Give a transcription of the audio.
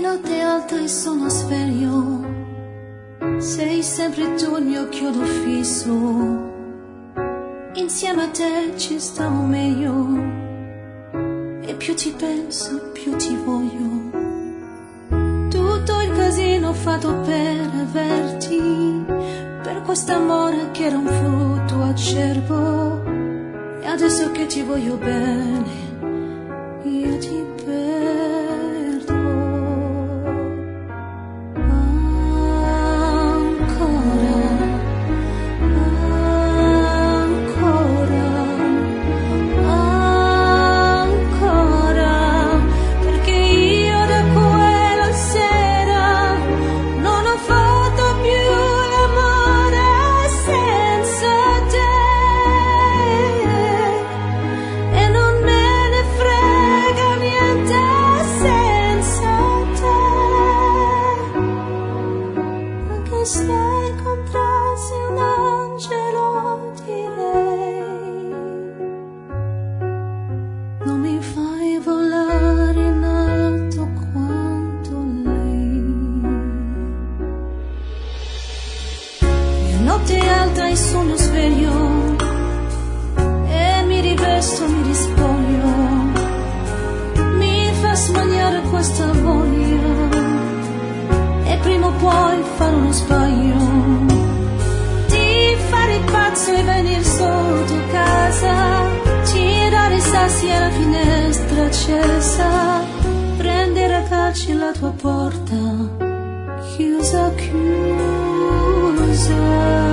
notte alta e sono sveglio, sei sempre tu il mio chiodo fisso, insieme a te ci stavo meglio, e più ci penso più ti voglio. Tutto il casino fatto per averti, per quest'amore che era un frutto acerbo, e adesso che ti voglio bene io ti perdo ancora, perché io da quella sera non ho fatto più l'amore senza te, e non me ne frega niente senza te, anche se incontrassi un angelo direi non mi fai volare in alto quanto lei. È notte alta e sono sveglio, e mi rivesto, mi rispoglio, mi fa smaniare questa voglia, e prima o poi farò uno sbaglio di fare il pazzo e venir sotto casa, tirare i sassi alla finestra accesa, prendere a calci la tua porta chiusa, chiusa.